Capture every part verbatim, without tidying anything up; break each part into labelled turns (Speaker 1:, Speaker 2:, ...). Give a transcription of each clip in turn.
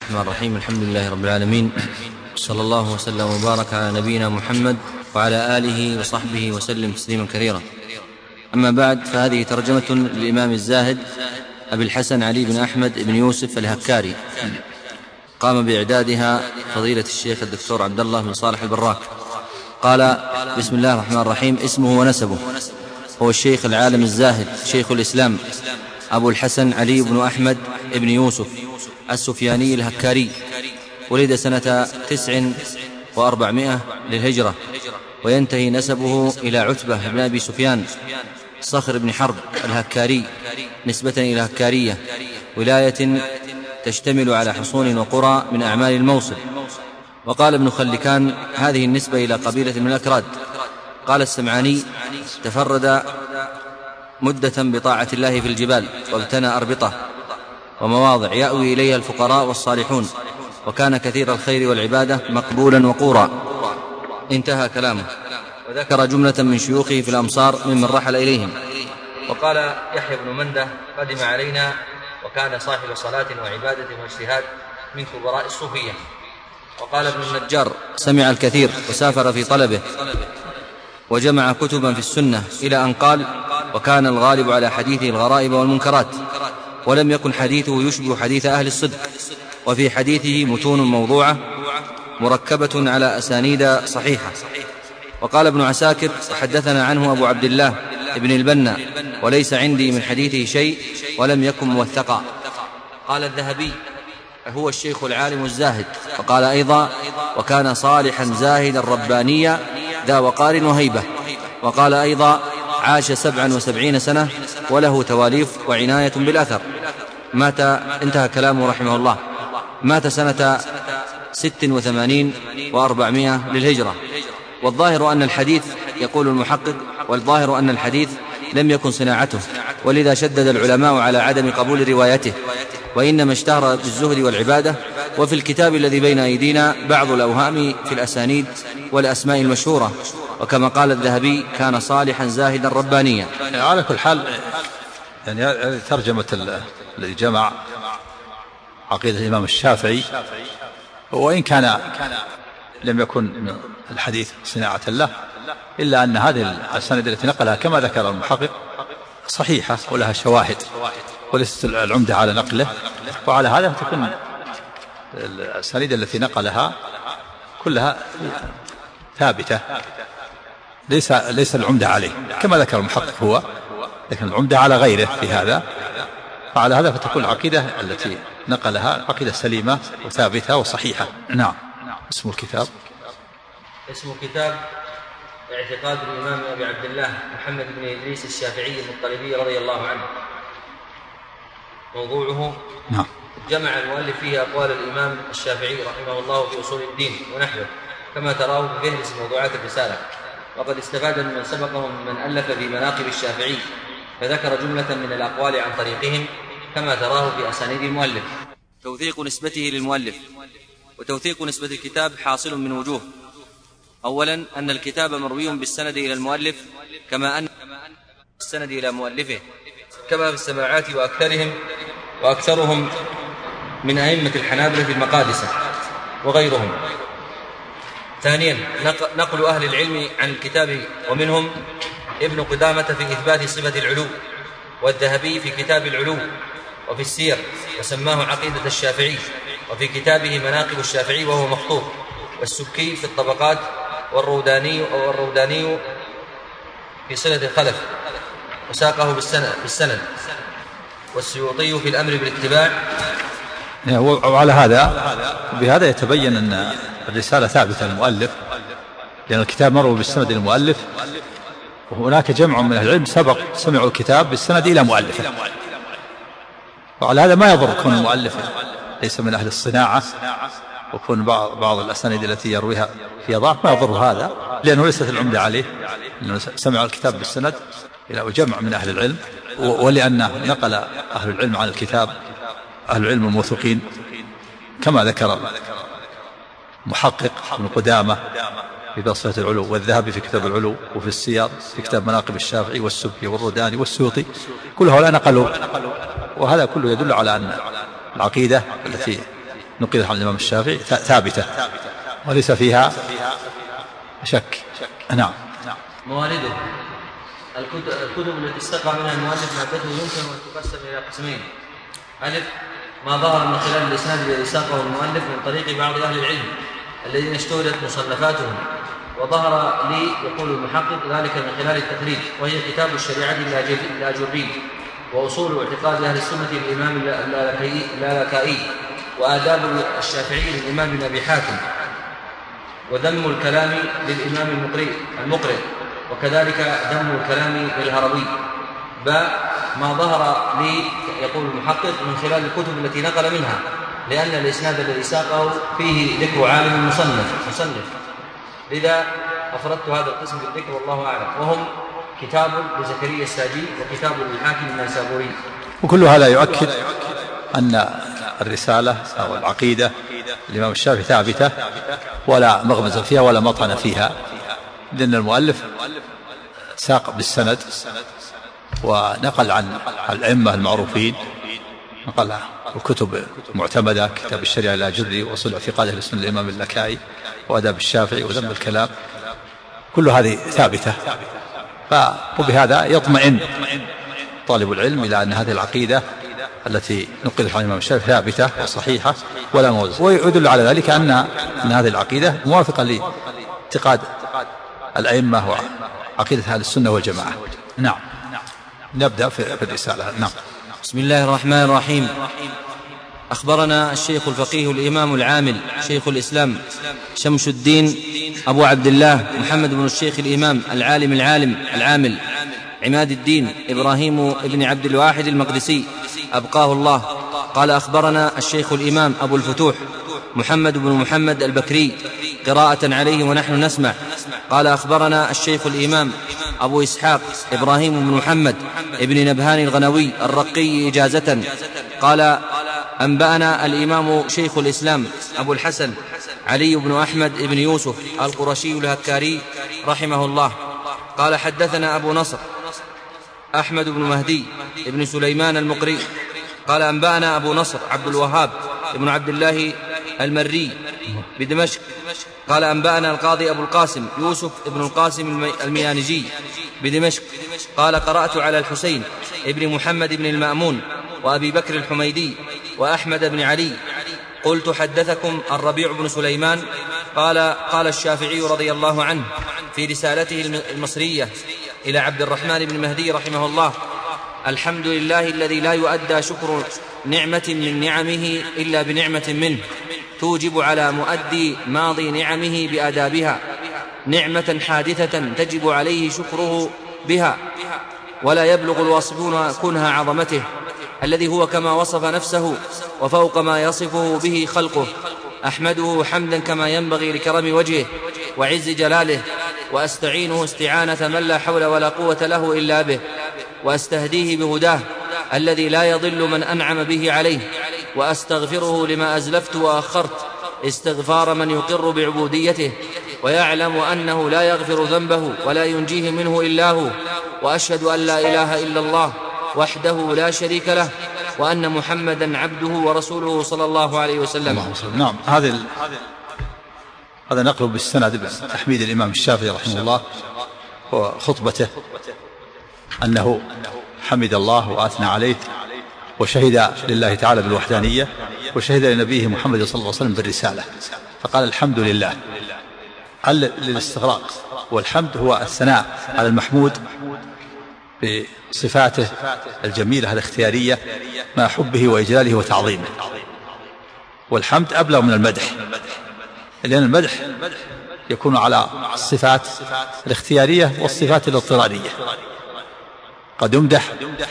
Speaker 1: الرحمن الرحيم. الحمد لله رب العالمين، صلى الله وسلم وبارك على نبينا محمد وعلى آله وصحبه وسلم تسليما كثيرا. أما بعد، فهذه ترجمة للإمام الزاهد أبي الحسن علي بن أحمد بن يوسف الهكاري، قام بإعدادها فضيلة الشيخ الدكتور عبد الله بن صالح البراك. قال: بسم الله الرحمن الرحيم. اسمه ونسبه: هو الشيخ العالم الزاهد شيخ الإسلام أبو الحسن علي بن أحمد بن يوسف السفياني الهكاري، ولد سنة تسع وأربعمائة للهجرة، وينتهي نسبه إلى عتبة بن أبي سفيان صخر بن حرب الهكاري نسبة إلى هكارية، ولاية تشتمل على حصون وقرى من أعمال الموصل. وقال ابن خلكان: هذه النسبة إلى قبيلة من الأكراد. قال السمعاني: تفرد مدة بطاعة الله في الجبال، وابتنى أربطة ومواضع يأوي إليها الفقراء والصالحون، وكان كثير الخير والعبادة مقبولا وقورا. انتهى كلامه. وذكر جملة من شيوخه في الأمصار ممن رحل إليهم. وقال يحيى بن منده: قدم علينا وكان صاحب صلاة وعبادة واجتهاد من كبراء الصوفية. وقال ابن النجار: سمع الكثير وسافر في طلبه، وجمع كتبا في السنة، إلى أن قال: وكان الغالب على حديثه الغرائب والمنكرات، ولم يكن حديثه يشبه حديث أهل الصدق، وفي حديثه متون موضوعة مركبة على أسانيد صحيحة. وقال ابن عساكر: حدثنا عنه أبو عبد الله ابن البنا، وليس عندي من حديثه شيء، ولم يكن موثقا. قال الذهبي: هو الشيخ العالم الزاهد. وقال أيضا: وكان صالحا زاهدا ربانيا ذا وقار وهيبة. وقال أيضا: عاش سبعا وسبعين سنة، وله تواليف وعناية بالأثر. مات، انتهى كلامه رحمه الله، مات سنة ست وثمانين وأربعمائة للهجرة. والظاهر أن الحديث، يقول المحقق، والظاهر أن الحديث لم يكن صناعته، ولذا شدد العلماء على عدم قبول روايته، وإنما اشتهر بالزهد والعبادة. وفي الكتاب الذي بين أيدينا بعض الأوهام في الأسانيد والأسماء المشهورة. وكما قال الذهبي: كان صالحا زاهدا ربانيا.
Speaker 2: على كل حال، يعني ترجمة الذي جمع عقيدة الإمام الشافعي، وإن كان لم يكن الحديث صناعة له، إلا أن هذه السند التي نقلها كما ذكر المحقق صحيحة ولها شواهد، وليست العمدة على نقله. وعلى هذا تكون السند التي نقلها كلها ثابتة، ليس ليس العمدة عليه كما ذكر المحقق هو، لكن العمدة على غيره في هذا. فعلى هذا فتكون العقيدة التي نقلها عقيدة سليمة وثابتة وصحيحة. نعم. اسم الكتاب:
Speaker 1: اسم الكتاب اعتقاد الإمام أبي عبد الله محمد بن إدريس الشافعي المطلبي رضي الله عنه. موضوعه:
Speaker 2: نعم.
Speaker 1: جمع المؤلف فيه أقوال الإمام الشافعي رحمه الله في أصول الدين ونحوه، كما تراه في فهرس موضوعات الرسالة. وقد استفاد من سبقهم من ألف في مناقب الشافعي، فذكر جملة من الأقوال عن طريقهم، كما تراه في أسانيد المؤلف. توثيق نسبته للمؤلف. وتوثيق نسبة الكتاب حاصل من وجوه: أولا، أن الكتاب مروي بالسند إلى المؤلف، كما أن السند إلى مؤلفه، كما في السماعات وأكثرهم وأكثرهم من أئمة الحنابلة في المقادسة وغيرهم. ثانيا، نقل أهل العلم عن الكتاب، ومنهم ابن قدامة في إثبات صفة العلو، والذهبي في كتاب العلو وفي السير، وسماه عقيدة الشافعي، وفي كتابه مناقب الشافعي وهو مخطوط، والسكي في الطبقات، والروداني والروداني في صلة الخلف وساقه بالسند، والسيوطي في الأمر بالاتباع.
Speaker 2: وعلى هذا بهذا يتبين أن الرسالة ثابتة للمؤلف، لأن الكتاب مروي بالسند للمؤلف، وهناك جمع من أهل العلم سبق سمعوا الكتاب بالسند إلى مؤلفه. وعلى هذا ما يضر كون المؤلف ليس من أهل الصناعة، وكون بعض الأسانيد التي يرويها فيها ضعف ما يضر هذا، لأنه ليست العمدة عليه، لأنه سمع الكتاب بالسند إلى جمع من أهل العلم، ولأنه نقل أهل العلم عن الكتاب أهل العلم الموثوقين، كما ذكر محقق ابن قدامة في بصرة العلو، والذهبي في كتاب العلو، وفي السير في كتاب مناقب الشافعي، والسبكي والروداني والسيوطي، كل هؤلاء نقلوا. وهذا كله يدل على أن العقيدة التي نقلت عن الإمام الشافعي ثابتة وليس فيها شك. نعم.
Speaker 1: موارده الكتب التي استقى منها المؤلف مادته يمكن أن تقسم إلى قسمين: ألف ما ظهر من خلال الإسناد الذي ساقه المؤلف من طريق بعض أهل العلم الذين اشتهرت مصنفاتهم وظهر لي يقول المحقق ذلك من خلال التخريج، وهي كتاب الشريعة الآجري وأصول اعتقاد أهل السنة للإمام اللالكائي وآداب الشافعي للإمام بن أبي حاتم وذم الكلام للإمام المقرئ وكذلك ذم الكلام للهروي. باء ما ظهر لي يقول المحقق من خلال الكتب التي نقل منها، لأن الإسناد الذي ساقه فيه ذكر عالم مصنف مصنف لذا أفردت هذا القسم بالذكر والله أعلم، وهم كتاب لزكريا الساجي وكتاب للحاكم النيسابوري.
Speaker 2: وكل هذا يؤكد أن الرسالة أو العقيدة الإمام الشافعي ثابتة ولا مغمز فيها ولا مطعن فيها، لأن المؤلف ساق بالسند ونقل عن الأئمة المعروفين، نقل الكتب معتمدة كتاب الشريعة الآجري وأصول اعتقاد أهل السنة الإمام اللالكائي وآداب الشافعي وذم الكلام، كل هذه ثابتة. وبهذا يطمئن طالب العلم إلى أن هذه العقيدة التي نقلت عن الإمام الشافعي ثابتة وصحيحة ولا موزة. ويدل على ذلك أن أن هذه العقيدة موافقة لاعتقاد الأئمة وعقيدة أهل السنة والجماعة. نعم. نبدأ في الرسالة. نعم.
Speaker 1: بسم الله الرحمن الرحيم. أخبرنا الشيخ الفقيه الإمام العامل شيخ الإسلام شمس الدين أبو عبد الله محمد بن الشيخ الإمام العالم العالم العامل عماد الدين إبراهيم ابن عبد الواحد المقدسي أبقاه الله. قال أخبرنا الشيخ الإمام أبو الفتوح محمد بن محمد البكري قراءة عليه ونحن نسمع. قال أخبرنا الشيخ الإمام أبو إسحاق إبراهيم بن محمد ابن نبهان الغنوي الرقي إجازة. قال أنبأنا الإمام شيخ الإسلام أبو الحسن علي بن أحمد بن يوسف القرشي الهكاري رحمه الله. قال حدثنا أبو نصر أحمد بن مهدي بن سليمان المقري قال أنبأنا أبو نصر عبد الوهاب بن عبد الله المري بدمشق قال أنبأنا القاضي أبو القاسم يوسف بن القاسم الميانجي بدمشق قال قرأت على الحسين ابن محمد بن المأمون وأبي بكر الحميدي وأحمد بن علي. قلت حدثكم الربيع بن سليمان. قال قال الشافعي رضي الله عنه في رسالته المصرية إلى عبد الرحمن بن مهدي رحمه الله: الحمد لله الذي لا يؤدى شكر نعمة من نعمه إلا بنعمة منه توجب على مؤدي ماضي نعمه بآدابها نعمة حادثة تجب عليه شكره بها ولا يبلغ الواصفون كنها عظمته الذي هو كما وصف نفسه وفوق ما يصفه به خلقه. أحمده حمدا كما ينبغي لكرم وجهه وعز جلاله، وأستعينه استعانة من لا حول ولا قوة له إلا به، وأستهديه بهداه الذي لا يضل من أنعم به عليه، وأستغفره لما أزلفت وأخرت استغفار من يقر بعبوديته ويعلم أنه لا يغفر ذنبه ولا ينجيه منه إلا هو، وأشهد أن لا إله إلا الله وحده لا شريك له وأن محمدا عبده ورسوله صلى الله عليه وسلم.
Speaker 2: نعم. هذا ال... هذا نقله بالسند تحميد الإمام الشافعي رحمه الله وخطبته أنه حمد الله وأثنى عليه وشهد لله تعالى بالوحدانية وشهد لنبيه محمد صلى الله عليه وسلم بالرسالة، فقال الحمد لله للاستغراق، والحمد هو الثناء على المحمود بصفاته الجميلة الاختيارية مع حبه وإجلاله وتعظيمه. والحمد أبلغ من المدح، لأن المدح يكون على الصفات الاختيارية والصفات الاضطرارية. قد يمدح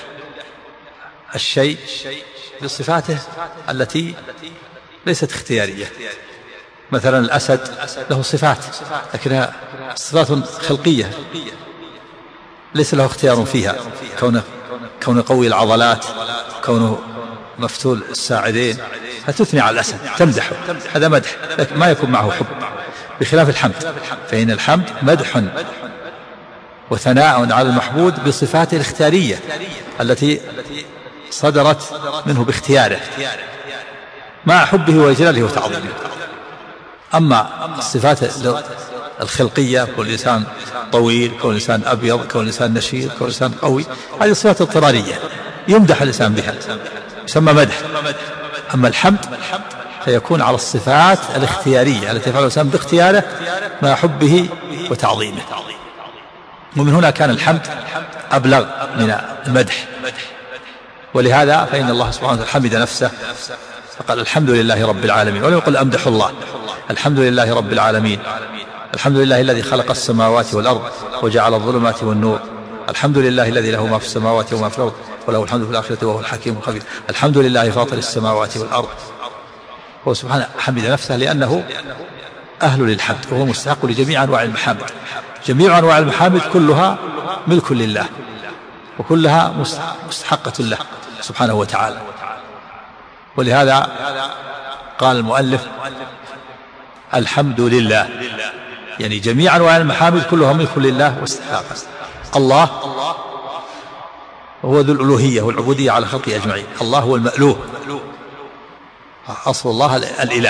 Speaker 2: الشيء بصفاته التي ليست اختيارية، مثلا الأسد له صفات لكنها صفات خلقية ليس له اختيار فيها، كونه كونه قوي العضلات، كونه مفتول الساعدين، فتثني على الأسد تمدحه، هذا مدح لكن ما يكون معه حب، بخلاف الحمد فإن الحمد مدح وثناء على المحمود بصفاته الاختيارية التي صدرت منه باختياره مع حبه وإجلاله وتعظيمه. أما الصفات الخلقية، كون الإنسان طويل، كون الإنسان أبيض، كون الإنسان نشيط، كون الإنسان قوي، هذه صفات اضطرارية يمدح الإنسان بها، يسمى مدح. أما الحمد فيكون على الصفات الاختيارية التي يفعلها الإنسان باختياره مع حبه وتعظيمه. ومن هنا كان الحمد أبلغ من المدح. ولهذا فإن الله سبحانه وتعالى حمد نفسه فقال الحمد لله رب العالمين، ولم يقل أمدح الله. الحمد لله رب العالمين، الحمد لله الذي خلق السماوات والأرض وجعل الظلمات والنور، الحمد لله الذي له ما في السماوات وما في الأرض وله الحمد في الآخرة وهو الحكيم الخبير، الحمد لله فاطر السماوات والأرض. هو سبحانه حمد نفسه لأنه أهل للحمد، وهو مستحق لجميع أنواع المحامد. جميع أنواع المحامد كلها ملك لله وكلها مستحقة له سبحانه وتعالى. ولهذا قال المؤلف الحمد لله، يعني جميع أنواع المحامد كلها ملك لله واستحقاق. الله هو ذو الألوهية والعبودية على خلقه أجمعين. الله هو المألوه، أصل الله الإله.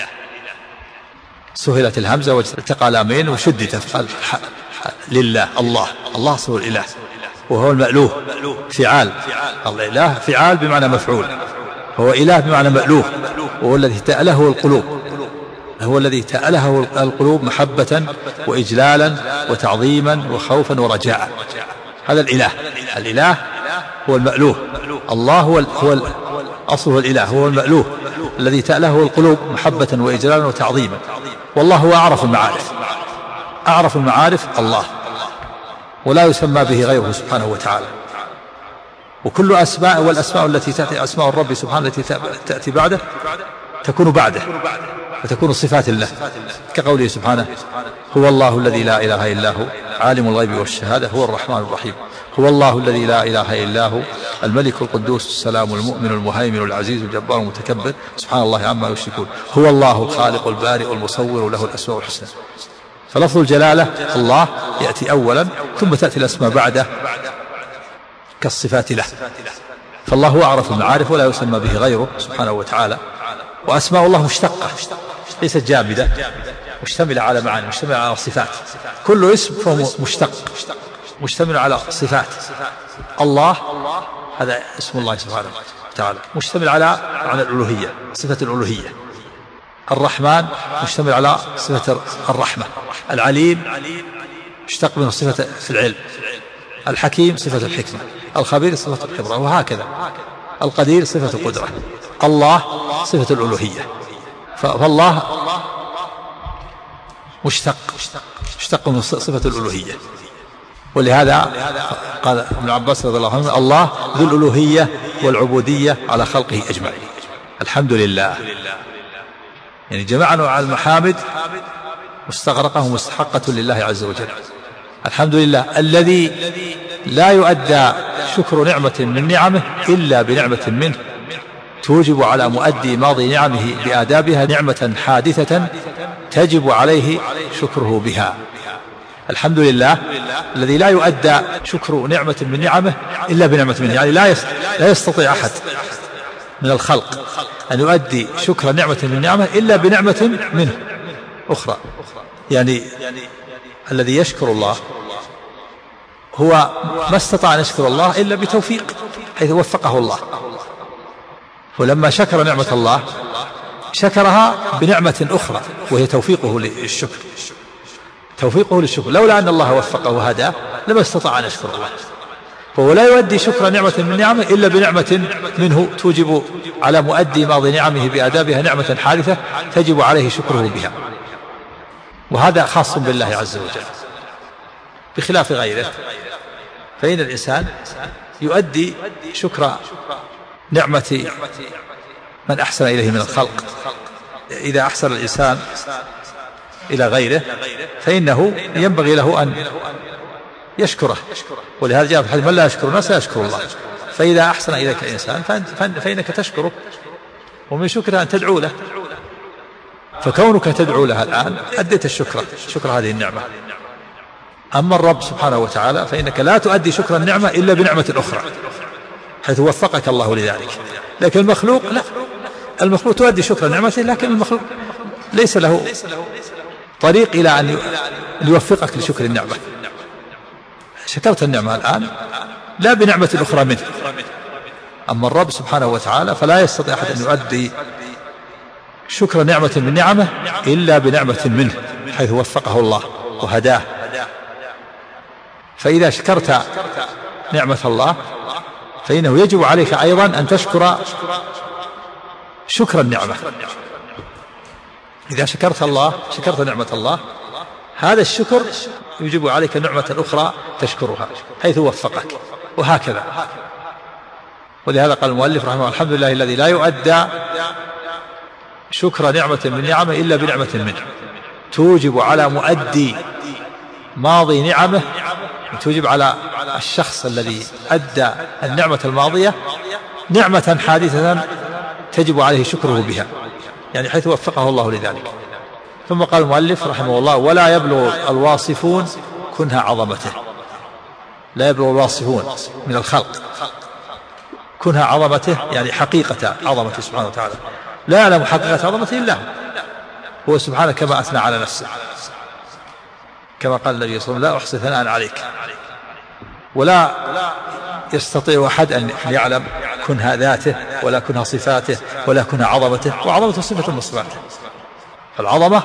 Speaker 2: سهلت الهمزة والتقى الأمين وشدت فقال لله. الله الله أصل الإله وهو المألوه، فعال. الله إله فعال بمعنى مفعول، هو إله بمعنى مألوه، وهو الذي تأله القلوب، هو الذي تأله القلوب محبة وإجلالا وتعظيما وخوفا ورجاء. هذا الإله. الإله هو المألوه. الله هو هو أصله الإله، هو المألوه الذي تأله القلوب محبة وإجلالا وتعظيما. والله هو أعرف المعارف، أعرف المعارف الله، ولا يسمى به غيره سبحانه وتعالى. وكل أسماء والأسماء التي تأتي أسماء الرب سبحانه التي تأتي بعده تكون بعده وتكون صفات الله، كقوله سبحانه هو الله الذي لا إله إلا هو عالم الغيب والشهادة هو الرحمن الرحيم، هو الله الذي لا إله إلا هو الملك القدوس السلام المؤمن المهيمن العزيز الجبار المتكبر سبحان الله عما يشركون، هو الله الخالق البارئ المصور له الأسماء الحسنى. فلفظ الجلالة الله يأتي أولا ثم تأتي الأسماء بعده كالصفات له. فالله هو أعرف المعارف ولا يسمى به غيره سبحانه وتعالى. وأسماء الله مشتقة ليست جامدة، مشتملة على معاني، مشتملة على صفات. كل اسم فهو مشتق مشتمل على صفات. الله هذا اسم الله سبحانه وتعالى مشتمل على معنى الألوهية، صفة الألوهية. الرحمن مشتمل على صفة الرحمة. العليم مشتق من صفة العلم. الحكيم صفة الحكمة. الخبير صفة الخبرة، وهكذا. القدير صفة القدرة. الله صفة الألوهية. فالله مشتق مشتق من صفة الألوهية. ولهذا قال ابن عباس رضي الله عنه الله ذو الألوهية والعبودية على خلقه أجمعين. الحمد لله، يعني جميع أنواع المحامد مستغرقة ومستحقة لله عز وجل. الحمد لله الذي لا يؤدى شكر نعمة من نعمه إلا بنعمة منه توجب على مؤدي ماضي نعمه بآدابها نعمة حادثة تجب عليه شكره بها. الحمد لله الذي لا يؤدى شكر نعمة من نعمه إلا بنعمة منه، يعني لا لا يستطيع أحد من الخلق أن يؤدي شكر نعمة من نعمه إلا بنعمة منه أخرى. يعني الذي يشكر الله هو ما استطاع أن يشكر الله إلا بتوفيق، حيث وفقه الله. ولما شكر نعمة الله شكرها بنعمة أخرى وهي توفيقه للشكر، توفيقه للشكر. لولا أن الله وفقه وهداه لما استطاع أن يشكر الله. فهو لا يؤدي شكر نعمة من نعمه إلا بنعمة منه توجب على مؤدي ماضي نعمه بآدابها نعمة حادثة تجب عليه شكره بها. وهذا خاص بالله عز وجل بخلاف غيره، فإن الإنسان يؤدي شكر نعمة من أحسن إليه من الخلق. إذا أحسن الإنسان إلى غيره فإنه ينبغي له أن يشكره، ولهذا جاء في الحديث من لا يشكر الناس لا يشكر الله. فإذا أحسن إليك الإنسان فإنك تشكره، ومن شكره أن تدعو له. فكونك تدعو له الآن أديت الشكر، شكر هذه النعمة. أما الرب سبحانه وتعالى فإنك لا تؤدي شكر النعمة إلا بنعمة أخرى حيث وفقك الله لذلك. لكن المخلوق لا، المخلوق تؤدي شكر نعمته، لكن المخلوق ليس له طريق إلى أن يوفقك لشكر النعمة. شكرت النعمة الآن لا بنعمة أخرى منه. أما الرب سبحانه وتعالى فلا يستطيع أحد أن يؤدي شكر نعمة من نعمه إلا بنعمة منه، حيث وفقه الله وهداه. فإذا شكرت نعمة الله فإنه يجب عليك أيضا أن تشكر شكر النعمة. إذا شكرت الله شكرت نعمة الله، هذا الشكر يجب عليك نعمة أخرى تشكرها حيث وفقك، وهكذا. ولهذا قال المؤلف رحمه الله: الحمد لله الذي لا يؤدى شكر نعمة من نعمه إلا بنعمة منه، توجب على مؤدي ماضي نعمه، توجب على الشخص الذي أدى النعمة الماضية نعمة حادثة تجب عليه شكره بها، يعني حيث وفقه الله لذلك. ثم قال المؤلف رحمه الله: ولا يبلغ الواصفون كنها عظمته. لا يبلغ الواصفون من الخلق كنها عظمته، يعني حقيقة عظمته سبحانه وتعالى. لا يعلم حقيقة عظمته إلا هو، هو سبحانه كما أثنى على نفسه، كما قال النبي صلى الله عليه وسلم: لا أحصي ثناء عليك. ولا يستطيع أحد أن يعلم كنها ذاته ولا كنها صفاته ولا كنها عظمته، وعظمته صفة من صفاته. العظمة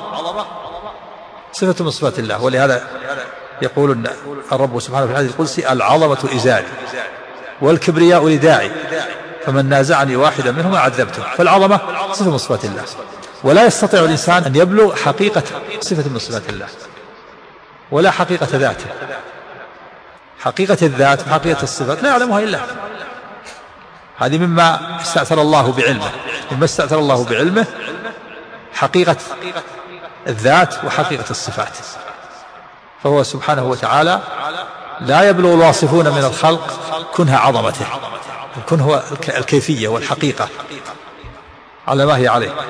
Speaker 2: صفة من صفات الله، ولهذا يقول الرب سبحانه في الحديث القدسي: العظمة إزاري والكبرياء رداعي فمن نازعني واحدا منهما عذبته. فالعظمة صفة من صفات الله، ولا يستطيع الإنسان أن يبلغ حقيقة صفة من صفات الله ولا حقيقة ذاته. حقيقة الذات وحقيقة الصفات لا يعلمها إلا هو. هذه مما استأثر الله بعلمه، مما استأثر الله بعلمه حقيقة الذات وحقيقة الصفات. فهو سبحانه وتعالى لا يبلغ الواصفون من الخلق كنها عظمته، الكن هو الكيفية والحقيقة على ما هي عليه.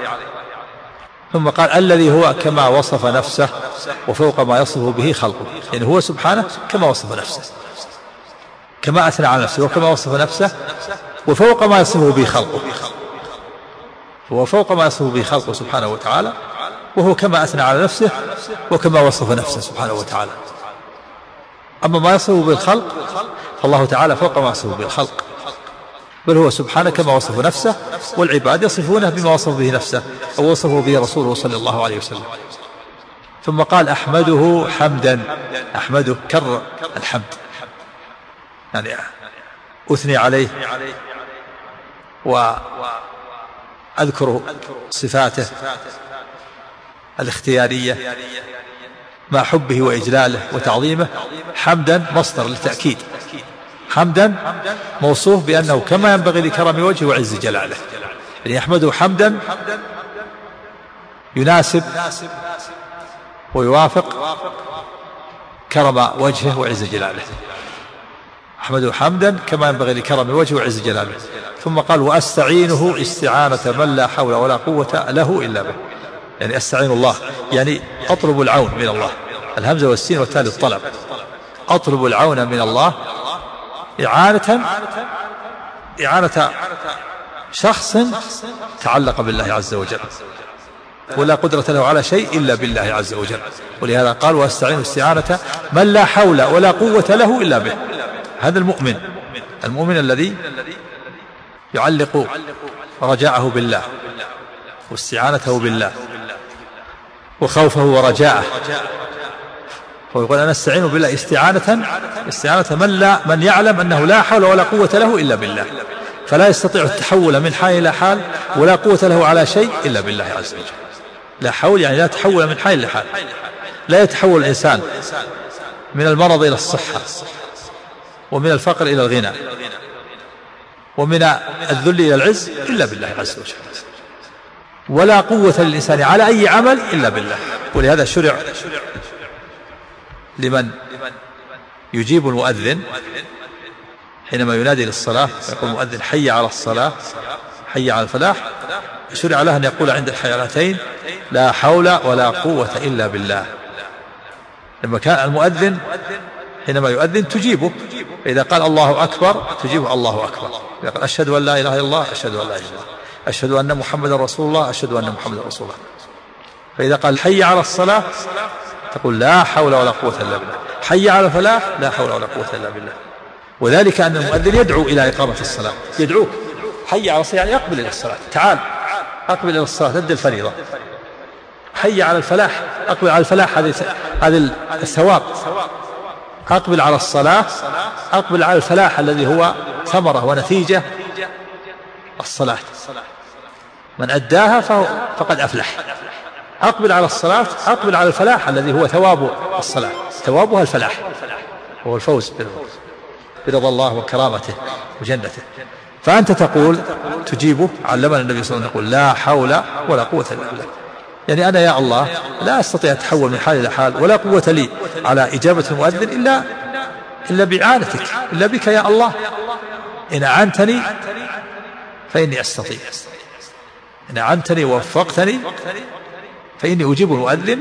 Speaker 2: ثم قال: الذي هو كما وصف نفسه وفوق ما يصف به خلقه، يعني هو سبحانه كما وصف نفسه، كما أثنى على نفسه وكما وصف نفسه وفوق ما يصفه به خلقه. هو فوق ما يصفه به خلقه سبحانه وتعالى، وهو كما أثنى على نفسه وكما وصف نفسه سبحانه وتعالى. أما ما يصفه بالخلق فالله تعالى فوق ما يصفه بالخلق، بل هو سبحانه كما وصف نفسه، والعباد يصفونه بما وصف به نفسه أو وصفه به رسوله صلى الله عليه وسلم. ثم قال: أحمده حمدا. أحمده كرر الحمد، يعني أثني عليه وأذكر صفاته الاختيارية مع حبه وإجلاله وتعظيمه. حمدا مصدر للتأكيد، حمدا موصوف بأنه كما ينبغي لكرم وجهه وعز جلاله، يعني يحمده حمدا يناسب ويوافق كرم وجهه وعز جلاله. أحمده حمدا كما ينبغي لكرم وجهه وعز جلاله. ثم قال: وأستعينه استعانة من لا حول ولا قوة له إلا به، يعني أستعين الله، يعني أطلب العون من الله. الهمزة والسين والتاء للطلب. أطلب العون من الله إعانة إعانة شخص تعلق بالله عز وجل ولا قدرة له على شيء إلا بالله عز وجل. ولهذا قال: وأستعين استعانة من لا حول ولا قوة له إلا به. هذا المؤمن، المؤمن الذي يعلق رجاءه بالله واستعانته بالله وخوفه ورجاءه. ويقول: أنا أستعين بالله استعانة استعانة من لا من يعلم أنه لا حول ولا قوة له إلا بالله، فلا يستطيع التحول من حال إلى حال ولا قوة له على شيء إلا بالله عز وجل. لا حول يعني لا تحول من حال إلى حال. لا يتحول الإنسان من المرض إلى الصحة، ومن الفقر إلى الغنى، ومن الذل إلى العز إلا بالله عز وجل. ولا قوة للإنسان على أي عمل إلا بالله. ولهذا شرع لمن يجيب المؤذن حينما ينادي للصلاة يقول المؤذن: حي على الصلاة حي على الفلاح، شرع له أن يقول عند الحيالتين: لا حول ولا قوة إلا بالله. لما كان المؤذن حينما يؤذن تجيبه، إذا قال الله أكبر تجيبه الله أكبر، إذا قال أشهد أن لا إله إلا الله أشهد أن لا إله إلا الله، أشهد أن محمد رسول الله، أشهد أن محمد رسول الله. فإذا قال حي على الصلاة تقول لا حول ولا قوة إلا بالله، حي على الفلاح لا حول ولا قوة إلا بالله. وذلك أن المؤذن يدعو إلى إقامة الصلاة، يدعوك حي على الصلاة يعني أقبل إلى الصلاة، تعال أقبل إلى الصلاة، أدي الفريضة. حي على الفلاح، أقبل على الفلاح، هذه هذا الثواب. أقبل على الصلاة، أقبل على الفلاح الذي هو ثمرة ونتيجة الصلاة، من أداها فهو فقد أفلح. أقبل على الصلاة، أقبل على الفلاح الذي هو ثواب الصلاة، ثوابها الفلاح، هو الفوز برضا الله وكرامته وجنته. فأنت تقول تجيبه، علمنا النبي صلى الله عليه وسلم يقول لا حول ولا قوة إلا بالله، يعني أنا يا الله لا أستطيع أتحول من حال إلى حال، ولا قوة لي على إجابة المؤذن إلا إلا بإعانتك، إلا بك يا الله. إن أعنتني فإني أستطيع، إن أعنتني ووفقتني فإني أجيب المؤذن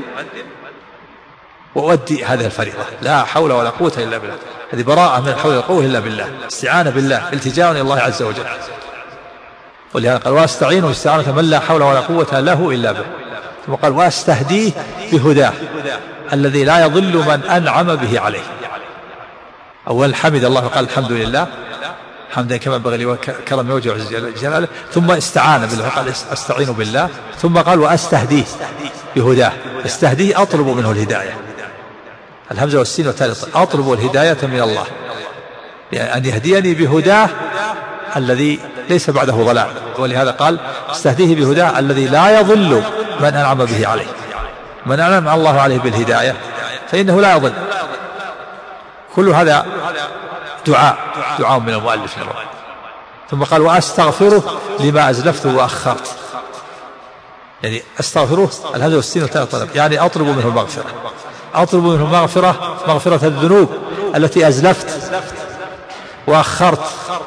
Speaker 2: وأؤدي هذه الفريضة. لا حول ولا قوة إلا بالله، هذه براءة من الحول والقوة إلا بالله، استعانة بالله، التجاء إلى الله عز وجل. ولهذا قال واستعينوا استعانة من لا حول ولا قوة له إلا به. ثم قال واستهديه بهداه الذي لا يضل من أنعم به عليه. أولا حمد الله وقال الحمد لله حمدا كما ينبغي لي وكرم وجهه وعز جلاله، ثم استعان بالله قال استعين بالله، ثم قال واستهديه بهداه. استهديه أطلب منه الهداية، الهمزة والسين والثالث، أطلب الهداية من الله، يعني أن يهديني بهداه الذي ليس بعده ضلال. ولهذا قال استهديه بهداه الذي لا يضل من أنعم به عليه، من أنعم الله عليه بالهداية فإنه لا يضل. كل هذا دعاء دعاء من المؤلف له. ثم قال وأستغفره لما أزلفت وأخرت، يعني أستغفره الهمزة والسين والثالث طلب، يعني أطلب منه المغفرة، أطلب منه المغفرة، مغفرة الذنوب التي أزلفت وأخرت،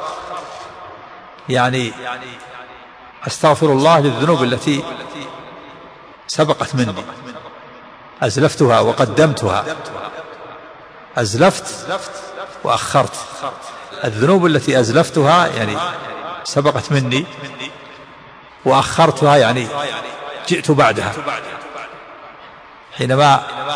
Speaker 2: يعني أستغفر الله للذنوب التي سبقت مني، أزلفتها وقدمتها، أزلفت وأخرت. الذنوب التي أزلفتها يعني سبقت مني، وأخرتها يعني جئت بعدها، حينما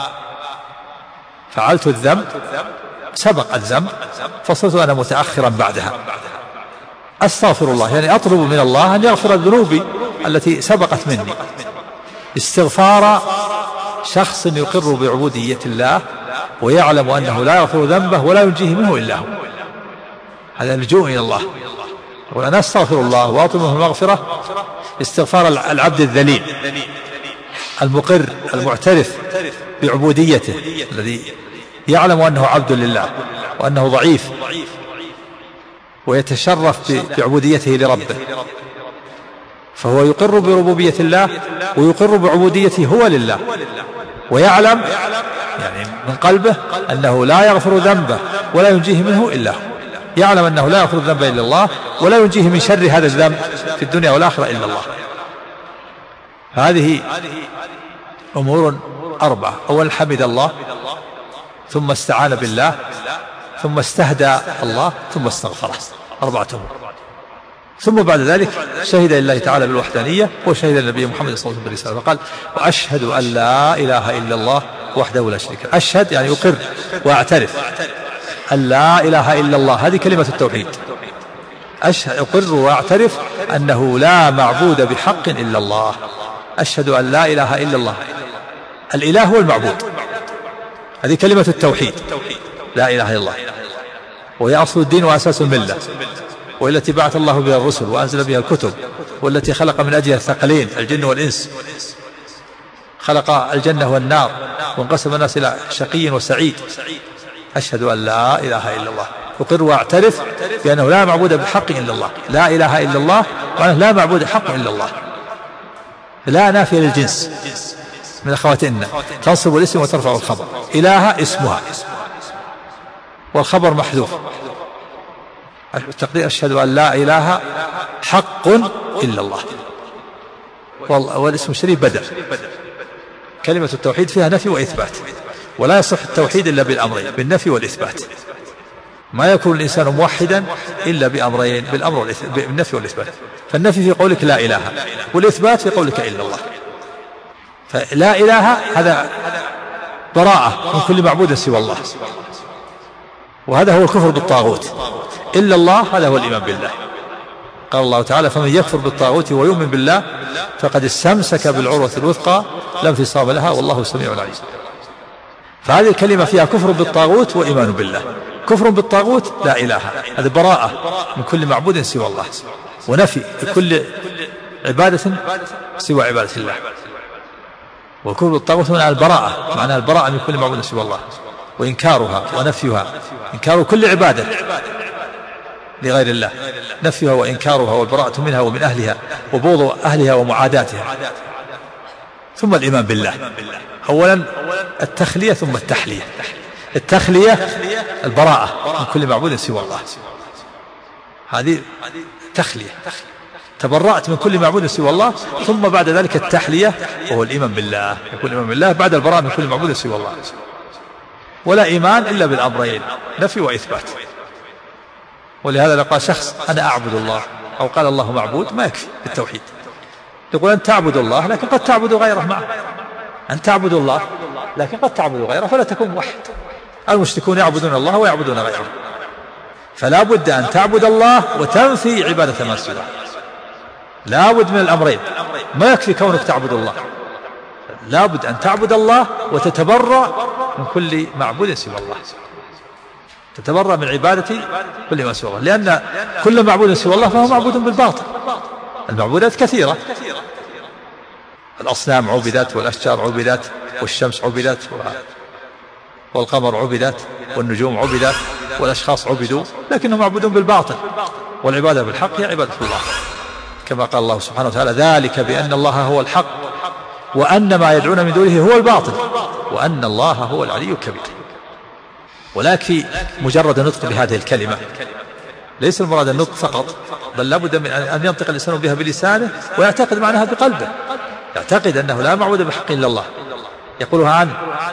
Speaker 2: فعلت الذنب سبق الذنب فصرت أنا متأخرا بعدها. أستغفر الله يعني أطلب من الله أن يغفر الذنوب التي سبقت مني، استغفار شخص يقر بعبودية الله ويعلم أنه لا يغفر ذنبه ولا ينجيه منه إلا هو، هذا اللجوء إلى الله. وأنا أستغفر الله وأطلب منه المغفرة، استغفار العبد الذليل المقر المعترف بعبوديته، الذي يعلم أنه عبد لله وأنه ضعيف ويتشرف بعبوديته لربه، فهو يقر بربوبية الله ويقر بعبوديته هو لله، ويعلم يعني من قلبه أنه لا يغفر ذنبه ولا ينجيه منه إلا هو، يعلم أنه لا يغفر الذنب إلا الله ولا ينجيه من شر هذا الذنب في الدنيا والآخرة إلا الله. هذه أمور أربعة: أولا حمد الله، ثم استعان بالله، ثم استهدى الله، ثم استغفره، أربعة أمور. ثم بعد ذلك شهد لله تعالى بالوحدانية وشهد للنبي محمد صلى الله عليه وسلم بالرسالة، فقال وأشهد أن لا إله إلا الله وحده لا شريك له. أشهد يعني أقر وأعترف أن لا إله إلا الله، هذه كلمة التوحيد. أشهد أقر وأعترف أنه لا معبود بحق إلا الله. أشهد أن لا إله إلا الله، الإله هو المعبود، هذه كلمة التوحيد، لا إله إلا الله، وهي أصل الدين وأساس الملة، والتي بعث الله بها الرسل وأنزل بها الكتب، والتي خلق من أجلها الثقلين الجن والإنس، خلق الجنة والنار وانقسم الناس إلى شقي وسعيد. أشهد أن لا إله إلا الله، أقر وأعترف بأنه لا معبود بحق إلا الله. لا إله إلا الله معناه لا معبود بحق إلا الله، لا نافية للجنس من أخوات إن تنصب الاسم وترفع الخبر. إله اسمها والخبر محذوف، التقدير أشهد أن لا إله حق إلا الله، والاسم الشريف بدل. كلمة التوحيد فيها نفي وإثبات، ولا يصح التوحيد إلا بالأمرين، بالنفي والإثبات. ما يكون الإنسان موحدا إلا بأمرين، بالأمر بالنفي والإثبات. فالنفي في قولك لا إله، والإثبات في قولك إلا الله. فلا إله هذا براءة من كل معبود سوى الله، وهذا هو الكفر بالطاغوت. إلا الله هذا هو الإيمان بالله. قال الله تعالى: فمن يكفر بالطاغوت ويؤمن بالله فقد استمسك بالعروة الوثقى لا انفصام لها والله سميع عليم. فهذه الكلمة فيها كفر بالطاغوت وإيمان بالله. كفر بالطاغوت لا إله، هذا براءة من كل معبود سوى الله، ونفي كل عبادة سوى عبادة الله. وكفر بالطاغوت هنا البراءة، معناها البراءة من كل معبود سوى الله، وإنكارها ونفيها، إنكار كل عبادة لغير الله، نفيها وإنكارها والبراءة منها ومن أهلها وبغض أهلها ومعاداتها. ثم الإيمان بالله، أولا التخلية ثم التحلية. التخلية البراءة من كل معبود سوى الله، هذه تخلية، تبرأت من كل معبود سوى الله. ثم بعد ذلك التحلية وهو الإيمان بالله، يكون الإيمان بالله بعد البراءة من كل معبود سوى الله. ولا إيمان إلا بالأمرين، نفي وإثبات. ولهذا لو قال شخص أنا أعبد الله، أو قال الله معبود، ما يكفي بالتوحيد. يقول أن تعبد الله لكن قد تعبد غيره معه، أن تعبد الله لكن قد تعبد غيره فلا تكون موحد. المشركون يعبدون الله ويعبدون غيره، فلا بد أن تعبد الله وتنفي عبادة ما سواه. لا بد من الأمرين، ما يكفي كونك تعبد الله، لا بد أن تعبد الله وتتبرأ من كل معبود سوى الله، تتبرأ من عبادة كل ما سوى الله، لأن كل معبود سوى الله فهو معبود بالباطل. المعبودات كثيرة، الأصنام عبدت، والأشجار عبدت، والشمس عبدت، والقمر عبدت، والنجوم عبدت، والأشخاص عبدوا، لكنهم معبودون بالباطل. والعبادة بالحق هي عبادة الله، كما قال الله سبحانه وتعالى: ذلك بأن الله هو الحق وأن ما يدعون من دونه هو الباطل وأن الله هو العلي الكبير. ولكن مجرد النطق بهذه الكلمة ليس المراد النطق فقط، بل لابد من أن ينطق الإنسان بها بلسانه ويعتقد معناها بقلبه، يعتقد أنه لا معبود بحق إلا الله، يقولها عن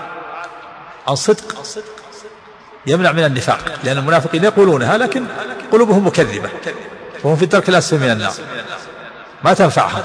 Speaker 2: عن صدق يمنع من النفاق، لأن المنافقين يقولونها لكن قلوبهم مكذبة وهم في الدرك الأسفل من النار، ما تنفعهم.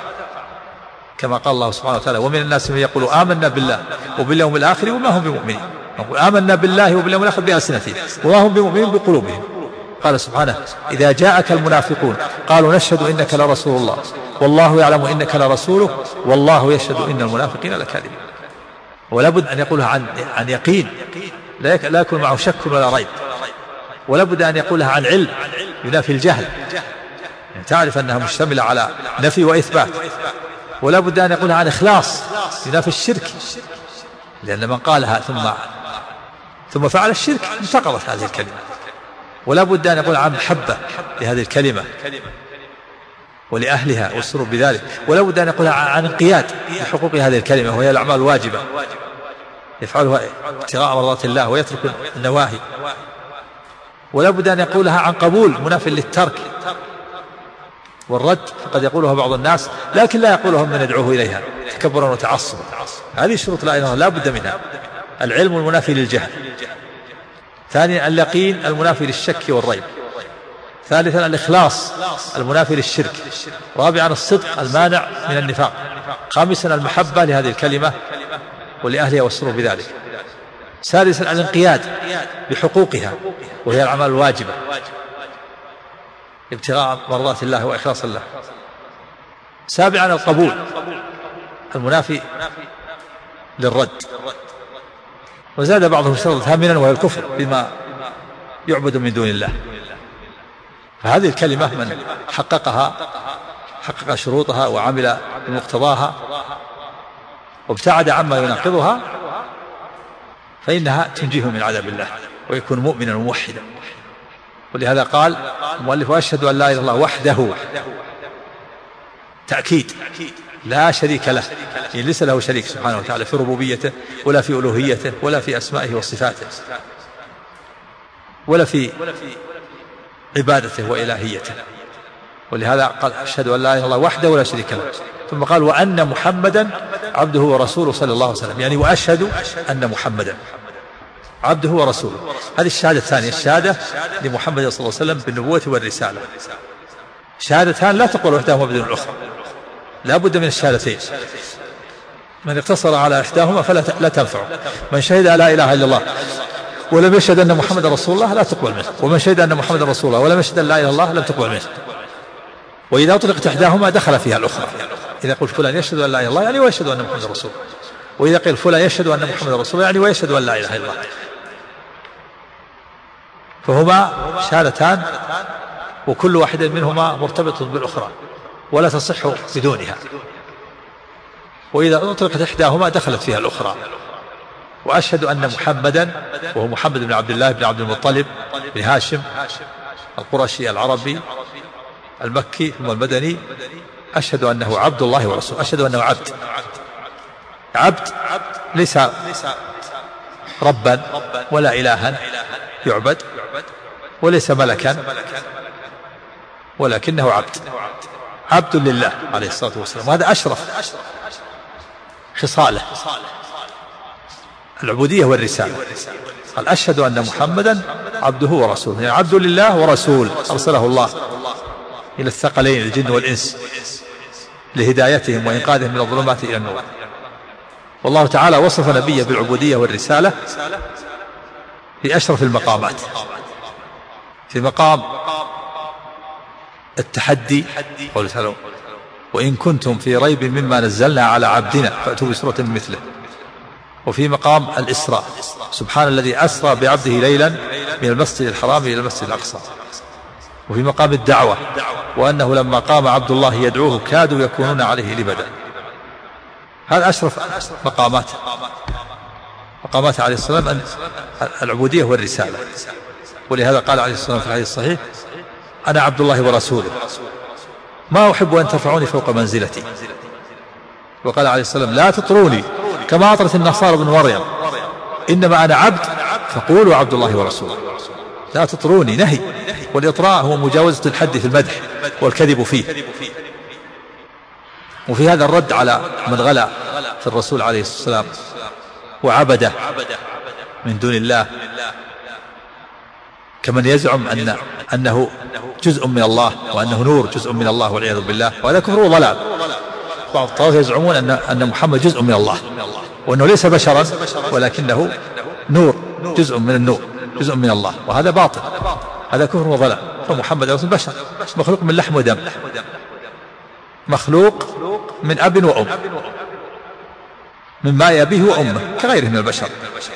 Speaker 2: كما قال الله سبحانه وتعالى: ومن الناس من يقول آمنا بالله وباليوم الآخر وما هم بمؤمنين. نقول آمنا بالله وباليوم الآخر بألسنتهم وما هم بمؤمنين بقلوبهم. قال سبحانه: إذا جاءك المنافقون قالوا نشهد إنك لرسول الله والله يعلم إنك لرسوله والله يشهد إن المنافقين لكاذبون. ولا بد أن يقولها عن عن يقين لا يكون معه شك ولا ريب، ولا بد أن يقولها عن علم ينافي الجهل، يعني تعرف أنها مشتملة على نفي وإثبات. ولا بد أن يقولها عن إخلاص ينافي الشرك، لأن من قالها ثم ثم فعل الشرك انتقضت هذه الكلمة. ولا بد أن يقول عن محبة لهذه الكلمة ولأهلها والسرور بذلك. ولا بد أن يقول عن انقياد لحقوق هذه الكلمة وهي الأعمال الواجبة يفعلها ابتغاء مرضات الله ويترك النواهي. ولا بد أن يقولها عن قبول منافي للترك والرد، فقد يقولها بعض الناس لكن لا يقولها من يدعوه إليها تكبرا وتعصبا. هذه شروط لا إله لا بد منها: العلم المنافي للجهل، ثانيا اليقين المنافي للشك والريب، ثالثا الإخلاص المنافي للشرك، رابعا الصدق المانع من النفاق، خامسا المحبة لهذه الكلمة ولأهلها والسرور بذلك، سادسا الانقياد بحقوقها وهي الأعمال الواجبة ابتغاء مرضات الله وإخلاص الله، سابعا القبول المنافي للرد. وزاد بعضهم شرطا ثامنا وهي الكفر بما يعبد من دون الله. فهذه الكلمة من حققها حقق شروطها وعمل بمقتضاها وابتعد عما يناقضها فإنها تنجيه من عذاب الله ويكون مؤمنا وموحدا. ولهذا قال المؤلف: وأشهد أن لا إله إلا الله وحده، تأكيد لا شريك له، يعني ليس له شريك سبحانه وتعالى في ربوبيته ولا في ألوهيته ولا في أسمائه وصفاته ولا في عبادته وإلهيته. ولهذا قال: أشهد أن لا إله إلا الله وحده ولا شريك له. ثم قال: وأن محمدا عبده ورسوله صلى الله عليه وسلم، يعني وأشهد أن محمدا عبده ورسوله. هذه الشهادة الثانية، الشهادة لمحمد صلى الله عليه وسلم بالنبوة والرسالة. شهادتان لا تقبل إحداهما بدون الأخرى، لا بد من الشهادتين. من اقتصر على إحداهما فلا لا تنفعه. من شهد لا إله إلا الله ولم يشهد أن محمد رسول الله لا تقبل منه، ومن شهد أن محمد رسول الله ولم يشهد أن لا إله إلا الله لم تقبل منه. وإذا أطلقت إحداهما دخل فيها الأخرى. إذا قلت فلان يشهد أن لا إله إلا الله يعني ويشهد أن محمد رسول الله، وإذا قيل فلان يشهد أن محمد رسول الله يعني ويشهد أن لا إله إلا الله. فهما شهادتان وكل واحد منهما مرتبط بالأخرى ولا تصح بدونها، وإذا أطلقت إحداهما دخلت فيها الأخرى. وأشهد أن محمدا، وهو محمد بن عبد الله بن عبد المطلب بن هاشم القرشي العربي المكي ثم المدني، أشهد أنه عبد الله ورسوله. أشهد أنه عبد، عبد ليس ربا ولا إلها يعبد وليس ملكا، ولكنه عبد، عبد لله عليه الصلاة والسلام. وهذا أشرف خصاله، العبودية والرسالة. قال أشهد أن محمدا عبده ورسوله، يعني عبد لله ورسول أرسله الله إلى الثقلين الجن والإنس لهدايتهم وإنقاذهم من الظلمات إلى النور. والله تعالى وصف نبيه بالعبودية والرسالة في أشرف المقامات، في مقام التحدي قوله تعالى وإن كنتم في ريب مما نزلنا على عبدنا فأتوا بسورة مثله. وفي مقام الإسراء سبحان الذي أسرى بعبده ليلا من المسجد الحرام إلى المسجد الأقصى. وفي مقام الدعوة وأنه لما قام عبد الله يدعوه كادوا يكونون عليه لبدا. هذا أشرف مقامات مقامات عليه السلام العبودية والرسالة. ولهذا قال عليه السلام في الحديث الصحيح أنا عبد الله ورسوله ما أحب أن ترفعوني فوق منزلتي. وقال عليه السلام لا تطروني كما أطرت النصارى بن مريم إنما أنا عبد فقولوا عبد الله ورسوله. لا تطروني نهي، والإطراء هو مجاوزة الحد في المدح والكذب فيه. وفي هذا الرد على من غلا في الرسول عليه الصلاة والسلام وعبده من دون الله كمن يزعم أن أنه جزء من الله وأنه نور جزء من الله والعياذ بالله، وهذا كفر وضلال. بعض الطوائف يزعمون أن أن محمد جزء من الله وأنه ليس بشرا ولكنه نور جزء من النور جزء من الله، وهذا باطل، هذا كفر وضلال. فمحمد رسول بشر مخلوق من لحم ودم، مخلوق من أب وأم، من ماء أبيه وأمه كغيره من البشر.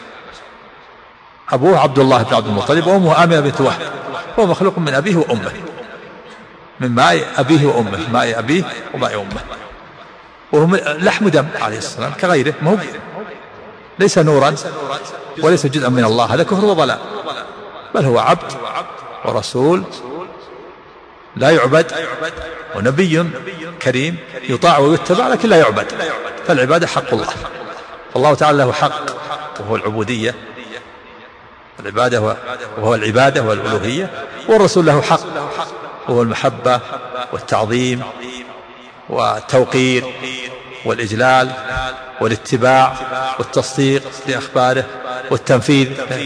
Speaker 2: أبوه عبد الله بن عبد المطلب وأمه آمنة بنت وهب، هو مخلوق من أبيه وأمه، من ماء أبيه وأمه، ماء أبيه وماء أمه، وهو لحم دم عليه السلام كغيره، ما هو ليس نورا وليس جزءا من الله، هذا كفر وضلال. بل هو عبد ورسول لا يعبد، ونبي كريم يطاع ويتبع لكن لا يعبد، فالعبادة حق الله. فالله تعالى له حق وهو العبودية، العبادة وهو العبادة والألوهية، والرسول له حق وهو المحبة والتعظيم والتوقير والإجلال والاتباع والتصديق لأخباره والتنفيذ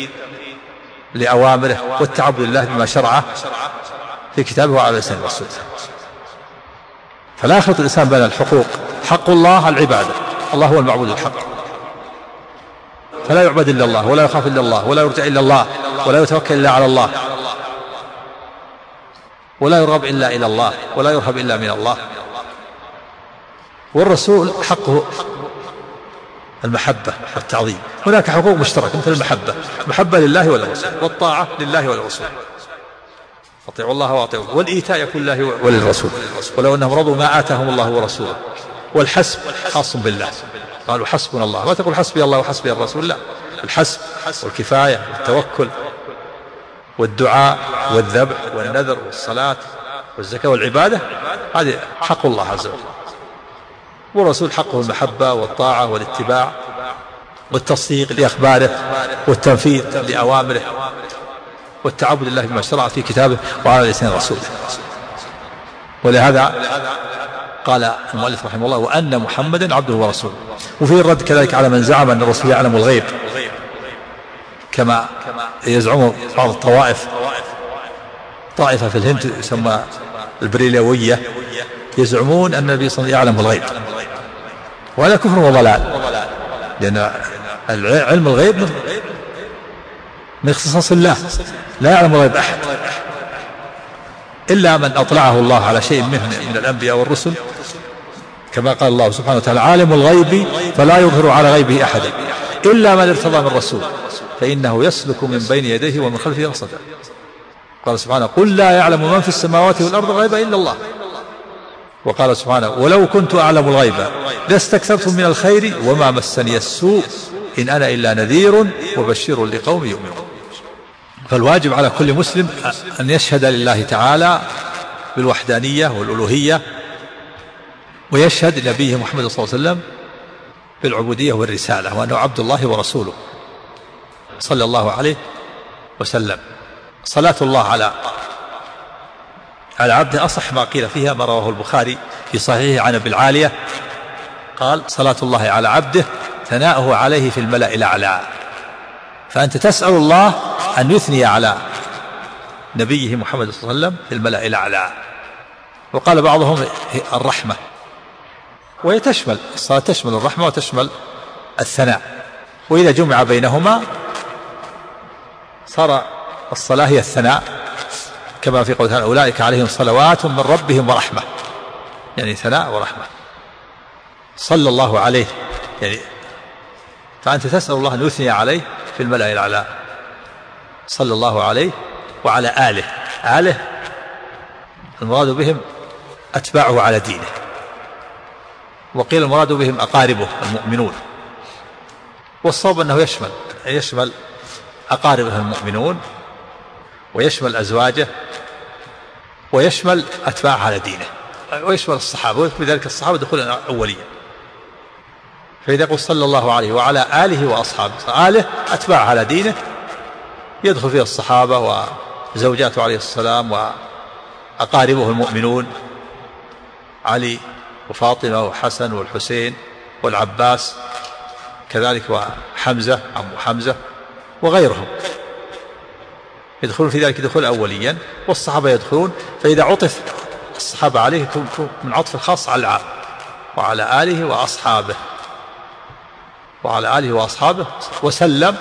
Speaker 2: لأوامره والتعبد لله بما شرعه في كتابه وعلى لسان رسوله. فلا يخلط الإنسان بين الحقوق، حق الله العبادة، الله هو المعبود الحق، فلا يعبد إلا الله ولا يخاف إلا الله ولا يرجع إلا الله ولا يتوكل إلا على الله ولا يرغب إلا إلى الله ولا يرهب إلا من الله. والرسول حقه المحبة والتعظيم. هناك حقوق مشتركة مثل المحبة، محبة لله وللرسول، والطاعة لله وللرسول، أطيعوا الله وأطيعوا، والإيتاء يكون لله وللرسول ولو أنهم رضوا ما آتاهم الله ورسوله. والحسب خاص بالله، قالوا حسبنا الله، ما تقول حسبي الله وحسبي الرسول، لا، الحسب والكفاية والتوكل والدعاء والذبح والنذر والصلاة والزكاة والعبادة، هذه حق الله عز وجل. والرسول حقه المحبة والطاعة والاتباع والتصديق لأخباره والتنفيذ لأوامره والتعبد لله بما شرع في كتابه وعلى لسان رسوله. ولهذا قال المؤلف رحمه الله وأن محمدا عبده ورسوله. وفيه الرد كذلك على من زعم أن الرسول يعلم الغيب كما يزعم بعض الطوائف، طائفة في الهند يسمى البريلوية، يزعمون أن النبي صلى الله عليه وسلم يعلم الغيب، وهذا كفر وضلال، لأن علم الغيب من اختصاص الله، لا يعلم الغيب أحد إلا من أطلعه الله على شيء منه من الأنبياء والرسل، كما قال الله سبحانه وتعالى: عالم الغيب فلا يظهر على غيبه أحدا إلا من ارتضى من رسول فإنه يسلك من بين يديه ومن خلفه رصدا. قال سبحانه: قل لا يعلم من في السماوات والأرض الغيب إلا الله. وقال سبحانه: ولو كنت أعلم الغيب لاستكثرت من الخير وما مسني السوء إن أنا إلا نذير وبشير لقوم يؤمنون. فالواجب على كل مسلم أن يشهد لله تعالى بالوحدانية والألوهية، ويشهد لنبيه محمد صلى الله عليه وسلم بالعبودية والرسالة، وأنه عبد الله ورسوله صلى الله عليه وسلم. صلاة الله على على عبده أصح ما قيل فيها ما رواه البخاري في صحيحه عن أبي العالية قال: صلاة الله على عبده ثناؤه عليه في الملأ الأعلى. فأنت تسأل الله أن يثني على نبيه محمد صلى الله عليه وسلم في الملأ الأعلى. وقال بعضهم الرحمة، وهي تشمل الصلاة، تشمل الرحمة وتشمل الثناء، وإذا جمع بينهما صار الصلاة هي الثناء، كما في قوله تعالى: أولئك عليهم صلوات من ربهم ورحمة، يعني ثناء ورحمة. صلى الله عليه، يعني فأنت تسأل الله أن يثني عليه في الملأ الأعلى. صلى الله عليه وعلى آله. آله المراد بهم أتباعه على دينه، وقيل المراد بهم أقاربه المؤمنون، والصواب أنه يشمل يشمل أقاربه المؤمنون، ويشمل أزواجه، ويشمل أتباعه على دينه، ويشمل الصحابة، ويكفي ذلك الصحابة دخولا أوليا. فإذا قل صلى الله عليه وعلى آله وأصحابه، آله أتباع على دينه يدخل فيه الصحابة وزوجاته عليه السلام وأقاربه المؤمنون، علي وفاطمة وحسن والحسين والعباس، كذلك وحمزة عمو حمزة وغيرهم يدخلون في ذلك دخول أوليا، والصحابة يدخلون. فإذا عطف الصحابة عليه يكون من عطف الخاص على العام، وعلى آله وأصحابه وعلى آله وأصحابه وسلم.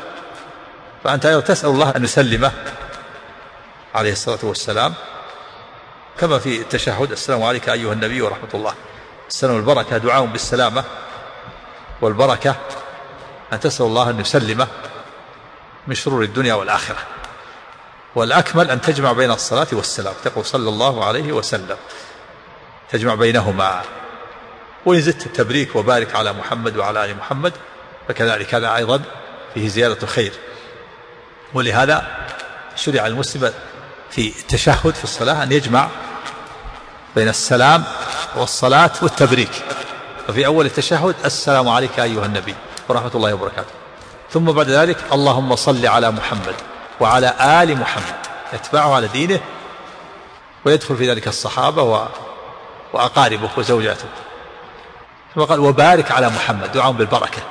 Speaker 2: فأنت أيضا تسأل الله أن يسلمه عليه الصلاة والسلام، كما في التشهد: السلام عليك أيها النبي ورحمة الله. السلام والبركة دعاء بالسلامة والبركة، أن تسأل الله أن يسلمه من شرور الدنيا والآخرة. والأكمل أن تجمع بين الصلاة والسلام، تقول صلى الله عليه وسلم، تجمع بينهما. وإن زدت التبريك وبارك على محمد وعلى آل محمد فكذلك هذا أيضا فيه زيادة خير. ولهذا شرع المسلم في التشهد في الصلاة أن يجمع بين السلام والصلاة والتبريك. ففي أول التشهد: السلام عليك أيها النبي ورحمة الله وبركاته، ثم بعد ذلك: اللهم صل على محمد وعلى آل محمد، يتبعه على دينه، ويدخل في ذلك الصحابة وأقاربه وزوجاته. ثم قال: وبارك على محمد، دعاء بالبركة.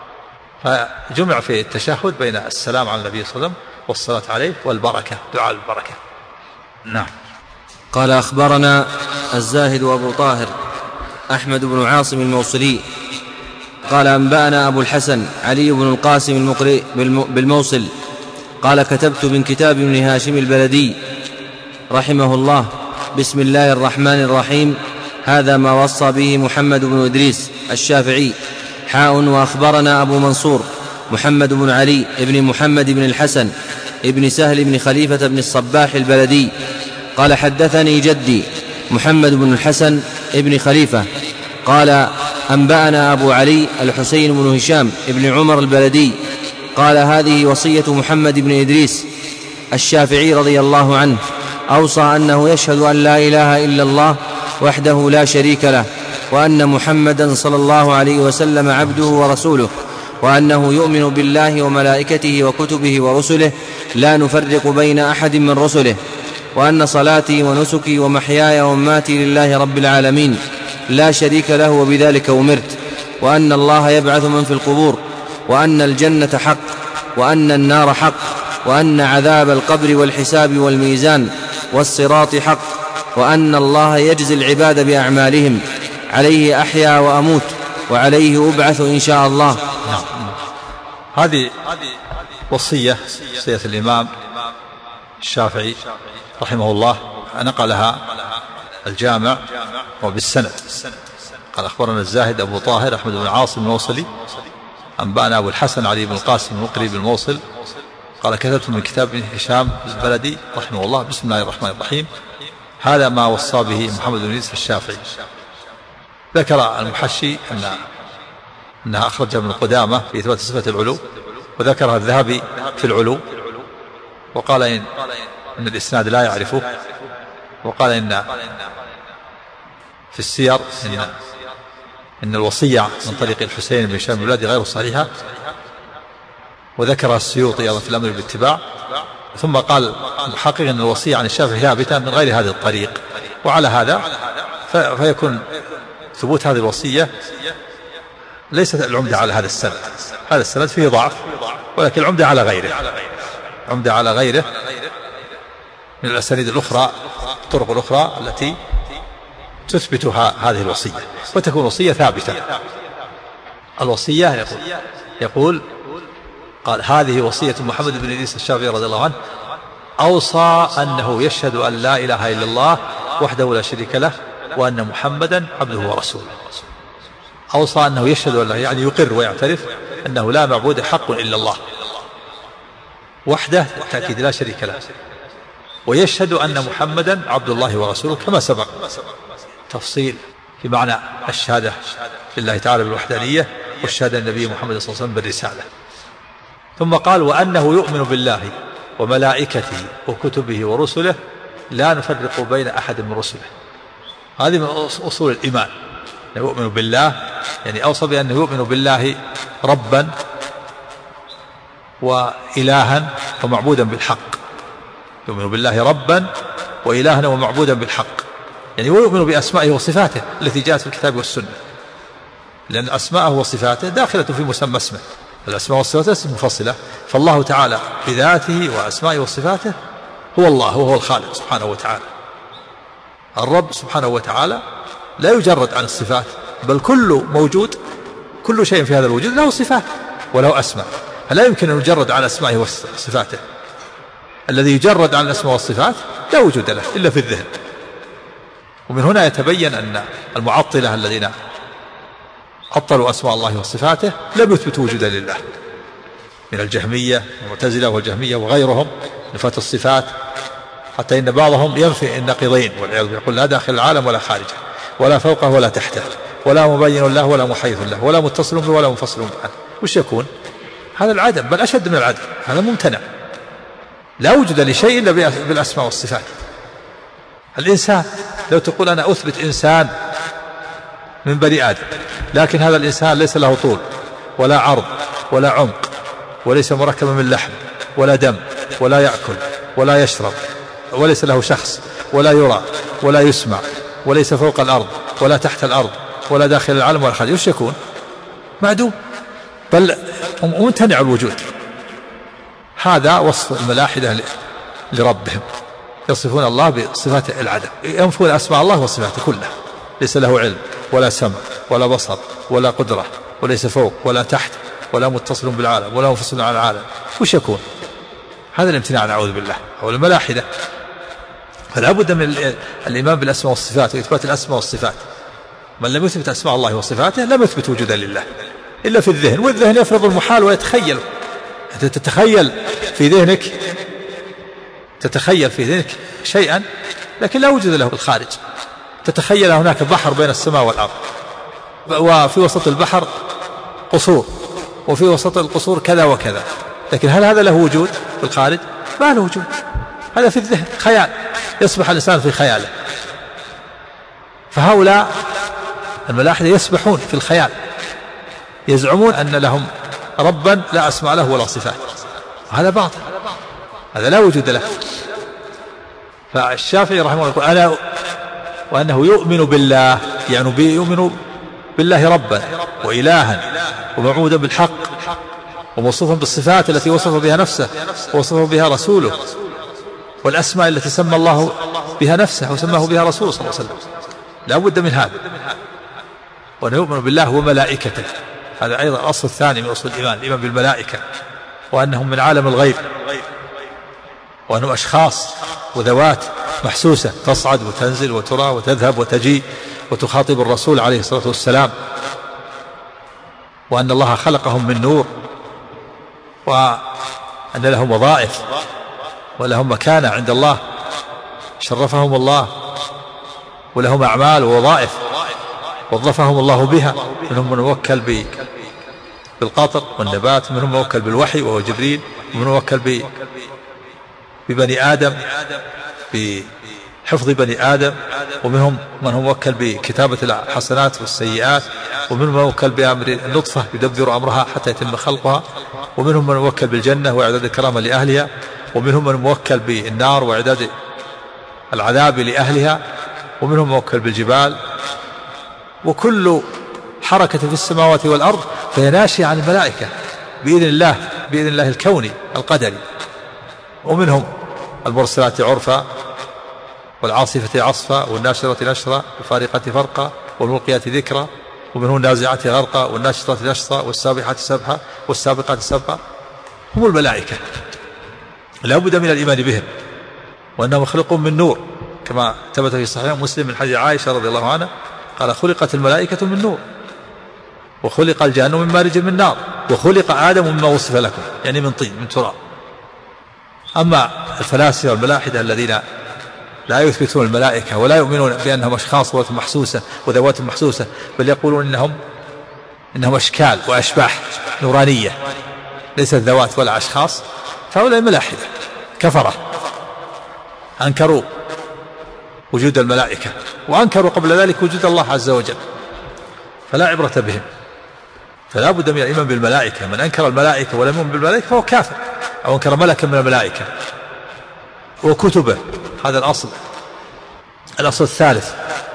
Speaker 2: فجمع في التشهد بين السلام على النبي صلى الله عليه وسلم والصلاة عليه والبركة، دعاء البركة. نعم.
Speaker 1: قال: أخبرنا الزاهد أبو طاهر أحمد بن عاصم الموصلي قال: أنبأنا أبو الحسن علي بن القاسم المقرئ بالموصل قال: كتبت من كتاب ابن هاشم البلدي رحمه الله: بسم الله الرحمن الرحيم، هذا ما وصى به محمد بن إدريس الشافعي حاء. وأخبرنا أبو منصور محمد بن علي بن محمد بن الحسن ابن سهل بن خليفة بن الصباح البلدي قال: حدثني جدي محمد بن الحسن ابن خليفة قال: أنبأنا أبو علي الحسين بن هشام ابن عمر البلدي قال: هذه وصية محمد بن إدريس الشافعي رضي الله عنه، أوصى أنه يشهد أن لا إله إلا الله وحده لا شريك له، وأن محمدا صلى الله عليه وسلم عبده ورسوله، وأنه يؤمن بالله وملائكته وكتبه ورسله لا نفرق بين أحد من رسله، وأن صلاتي ونسكي ومحياي ومماتي لله رب العالمين لا شريك له وبذلك أمرت، وأن الله يبعث من في القبور، وأن الجنة حق، وأن النار حق، وأن عذاب القبر والحساب والميزان والصراط حق، وأن الله يجزي العباد بأعمالهم، عليه أحيا وأموت وعليه أبعث إن شاء الله.
Speaker 2: هذه وصية وصية الإمام الشافعي رحمه الله نقلها الجامع وبالسند. قال أخبرنا الزاهد أبو طاهر أحمد بن عاصم الموصلي أنبأنا أبو الحسن علي بن القاسم المقري بالموصل قال كتبت من كتاب هشام البلدي رحمه الله بسم الله الرحمن الرحيم هذا ما وصى به محمد بن يوسف الشافعي. ذكر المحشي أن أنها أخرج من قدامة في إثبات صفة العلو، وذكرها الذهبي في العلو، وقال إن, إن الإسناد لا يعرفه، وقال إن في السير إن, إن الوصية من طريق الحسين بن هشام البلدي غير صحيحة، وذكرها السيوطي أيضا في الأمر بالاتباع. ثم قال المحقق أن الوصية عن الشافعي ثابتة من غير هذا الطريق، وعلى هذا فيكون ثبوت هذه الوصية ليست العمدة على هذا السند، هذا السند فيه ضعف، ولكن العمدة على غيره، عمدة على غيره من الأسانيد الأخرى الطرق الأخرى التي تثبتها هذه الوصية، وتكون وصية ثابتة. الوصية يقول, يقول قال هذه وصية محمد بن إدريس الشافعي رضي الله عنه، أوصى أنه يشهد أن لا إله إلا الله وحده لا شريك له وأن محمدا عبده ورسوله. أوصى أنه يشهد أن لا، يعني يقر ويعترف أنه لا معبود حق إلا الله وحده تأكيد لا شريك له، ويشهد أن محمدا عبد الله ورسوله كما سبق تفصيل في معنى الشهادة لله تعالى بالوحدانية والشهادة النبي محمد صلى الله عليه وسلم بالرسالة. ثم قال وأنه يؤمن بالله وملائكته وكتبه ورسله لا نفرق بين أحد من رسله. هذه من أصول الإيمان، يؤمن بالله، يعني أوصى بأنه يؤمن بالله ربا وإلها ومعبودا بالحق، يؤمن بالله ربا وإلها ومعبودا بالحق، يعني ويؤمن بأسمائه وصفاته التي جاءت في الكتاب والسنة، لأن أسماءه وصفاته داخلة في مسمى اسمه، الأسماء والصفات اسم منفصلة، فالله تعالى بذاته وأسمائه وصفاته هو الله وهو الخالق سبحانه وتعالى. الرب سبحانه وتعالى لا يجرد عن الصفات، بل كل موجود، كل شيء في هذا الوجود له صفات وله أسماء، فلا يمكن أن يجرد عن أسمائه وصفاته. الذي يجرد عن الأسماء والصفات لا وجود له إلا في الذهن. ومن هنا يتبين أن المعطلة الذين عطلوا أسماء الله وصفاته لم يثبتوا وجودا لله، من الجهمية والمعتزلة والجهمية وغيرهم نفاة الصفات، حتى إن بعضهم ينفي النقيضين والعياذ بالله، يقول لا داخل العالم ولا خارجه، ولا فوقه ولا تحته، ولا مبين له ولا محيط له، ولا متصل به ولا منفصل عنه. وش يكون؟ هذا العدم، بل أشد من العدم، هذا ممتنع، لا وجود لشيء إلا بالأسماء والصفات. الإنسان لو تقول أنا أثبت إنسان من بني آدم، لكن هذا الإنسان ليس له طول ولا عرض ولا عمق، وليس مركبا من لحم ولا دم، ولا يأكل ولا يشرب، وليس له شخص ولا يرى ولا يسمع، وليس فوق الأرض ولا تحت الأرض ولا داخل العالم ولا خارج، وش يكون؟ معدوم، بل ممتنع الوجود. هذا وصف الملاحدة لربهم، يصفون الله بصفات العدم، ينفون أسماء الله وصفاته كلها، ليس له علم ولا سمع ولا بصر ولا قدرة، وليس فوق ولا تحت ولا متصل بالعالم ولا منفصل عن العالم، وش يكون؟ هذا الامتناع نعوذ بالله أو الملاحدة. فلا بد من الإيمان بالأسماء والصفات وإثبات الأسماء والصفات. من لم يثبت أسماء الله وصفاته لم يثبت وجودا لله إلا في الذهن، والذهن يفرض المحال ويتخيل، تتخيل في ذهنك تتخيل في ذهنك شيئا لكن لا وجود له بالخارج، تتخيل هناك بحر بين السماء والأرض، وفي وسط البحر قصور، وفي وسط القصور كذا وكذا، لكن هل هذا له وجود في الخارج؟ ما له وجود، هذا في الذهن خيال، يسبح الإنسان في خياله. فهؤلاء الملاحدة يسبحون في الخيال، يزعمون أن لهم ربا لا أسمع له ولا صفات، هذا باطل، هذا لا وجود له. فالشافعي رحمه الله يقول أنا وأنه يؤمن بالله، يعني يؤمن بالله ربا وإلها ومعبودا بالحق وموصوفا بالصفات التي وصف بها نفسه ووصف بها رسوله، والأسماء التي سمى الله بها نفسه وسماه بها رسوله صلى الله عليه وسلم. لا بد من هذا. ونؤمن بالله وملائكته، هذا أيضا الأصل الثاني من أصول الإيمان، الإيمان بالملائكة، وأنهم من عالم الغيب، وأنهم أشخاص وذوات محسوسة تصعد وتنزل وترى وتذهب وتجي وتخاطب الرسول عليه الصلاة والسلام، وأن الله خلقهم من نور، وأن لهم وظائف ولهم مكانة عند الله، شرفهم الله، ولهم أعمال ووظائف وظفهم الله بها. منهم من موكل بالقطر والنبات، منهم موكل بالوحي وهو جبريل، ومنهم موكل ببني آدم بحفظ بني آدم، ومنهم من هو موكل بكتابة الحسنات والسيئات، ومنهم من موكل بأمر النطفة يدبر أمرها حتى يتم خلقها، ومنهم من موكل بالجنة وإعداد الكرامة لأهلها، ومنهم من موكل بالنار وإعداد العذاب لأهلها، ومنهم موكل بالجبال. وكل حركة في السماوات والأرض فهي ناشئة عن الملائكة بإذن الله، بإذن الله الكوني القدري. ومنهم المرسلات عرفا، والعاصفة عصفا، والناشرة نشرا، والفارقة فرقا، والملقيات ذكرا، ومنهم النازعات غرقا، والناشطات نشطا، والسابحات سبحا، والسابقات سبقا. هم الملائكة، لا بد من الإيمان بهم، وأنهم مخلوقون من نور، كما ثبت في صحيح مسلم من حديث عائشة رضي الله عنها قال: خلقت الملائكة من نور، وخلق الجان من مارج من نار، وخلق آدم مما وصف لكم، يعني من طين من تراب. أما الفلاسفة والملاحدة الذين لا يثبتون الملائكة ولا يؤمنون بأنهم أشخاص محسوسة وذوات محسوسة، بل يقولون إنهم إنهم أشكال وأشباح نورانية ليست ذوات ولا أشخاص، فهؤلاء ملاحدة كفرة، أنكروا وجود الملائكة، وأنكروا قبل ذلك وجود الله عز وجل، فلا عبرة بهم. فلا بد من الإيمان بالملائكة. من أنكر الملائكة ولم يؤمن بالملائكة فهو كافر، أو أنكر ملكا من الملائكة. وكتبه، هذا الأصل الأصل الثالث.